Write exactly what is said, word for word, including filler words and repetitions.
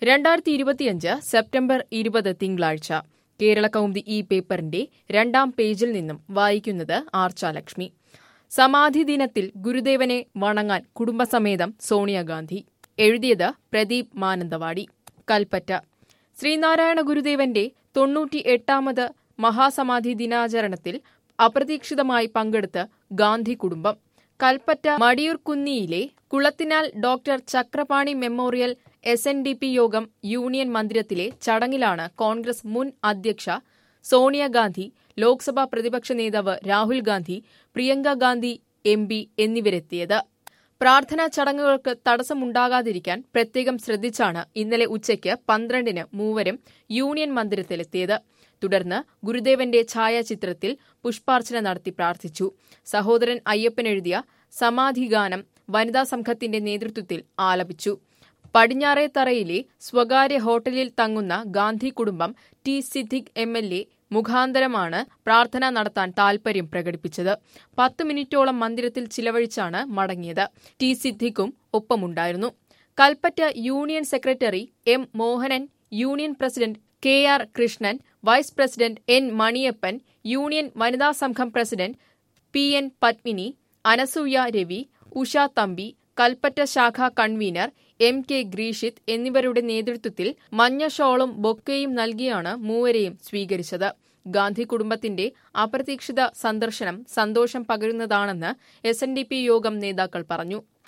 രണ്ടായിരത്തി ഇരുപത്തിയഞ്ച് സെപ്റ്റംബർ ഇരുപത് തിങ്കളാഴ്ച കേരള കൗമുദി ഈ പേപ്പറിന്റെ രണ്ടാം പേജിൽ നിന്നും വായിക്കുന്നത് ആർച്ചാലക്ഷ്മി. സമാധി ദിനത്തിൽ ഗുരുദേവനെ വണങ്ങാൻ കുടുംബസമേതം സോണിയാഗാന്ധി. എഴുതിയത് പ്രദീപ് മാനന്തവാടി, കൽപ്പറ്റ. ശ്രീനാരായണ ഗുരുദേവന്റെ തൊണ്ണൂറ്റി എട്ടാമത് മഹാസമാധി ദിനാചരണത്തിൽ അപ്രതീക്ഷിതമായി പങ്കെടുത്ത് ഗാന്ധി കുടുംബം. Kalpetta മടിയൂർക്കുന്നിയിലെ Kulathinal doctor Chakrapani memorial S N D P യോഗം യൂണിയൻ മന്ദിരത്തിലെ ചടങ്ങിലാണ് കോൺഗ്രസ് മുൻ അധ്യക്ഷ സോണിയാഗാന്ധി, ലോക്സഭാ പ്രതിപക്ഷ നേതാവ് രാഹുൽ ഗാന്ധി, പ്രിയങ്ക ഗാന്ധി എം പി എന്നിവരെത്തിയത്. പ്രാർത്ഥനാ ചടങ്ങുകൾക്ക് തടസ്സമുണ്ടാകാതിരിക്കാൻ പ്രത്യേകം ശ്രദ്ധിച്ചാണ് ഇന്നലെ ഉച്ചയ്ക്ക് പന്ത്രണ്ടിന് മൂവരും യൂണിയൻ മന്ദിരത്തിലെത്തിയത്. തുടർന്ന് ഗുരുദേവന്റെ ഛായാചിത്രത്തിൽ പുഷ്പാർച്ചന നടത്തി പ്രാർത്ഥിച്ചു. സഹോദരൻ അയ്യപ്പൻ എഴുതിയ സമാധിഗാനം വനിതാ സംഘത്തിന്റെ നേതൃത്വത്തിൽ ആലപിച്ചു. പടിഞ്ഞാറേത്തറയിലെ സ്വകാര്യ ഹോട്ടലിൽ തങ്ങുന്ന ഗാന്ധി കുടുംബം T Siddique M L A മുഖാന്തരമാണ് പ്രാർത്ഥന നടത്താൻ താൽപര്യം പ്രകടിപ്പിച്ചത്. പത്ത് മിനിറ്റോളം മന്ദിരത്തിൽ ചിലവഴിച്ചാണ് മടങ്ങിയത്. ടി സിദ്ദിഖും ഒപ്പമുണ്ടായിരുന്നു. Kalpetta union secretary M Mohanan, union president K R Krishnan, vice president N Maniyappan, union വനിതാ സംഘം president P N Padmini, Anasuya Ravi, Usha Thampi, Kalpetta ശാഖാ കൺവീനർ എം കെ ഗ്രീഷിത് എന്നിവരുടെ നേതൃത്വത്തിൽ മഞ്ഞ ഷോളും ബൊക്കെയും നൽകിയാണ് മൂവരെയും സ്വീകരിച്ചത്. ഗാന്ധി കുടുംബത്തിന്റെ അപ്രതീക്ഷിത സന്ദർശനം സന്തോഷം പകരുന്നതാണെന്ന് S N D P Yogam നേതാക്കൾ പറഞ്ഞു.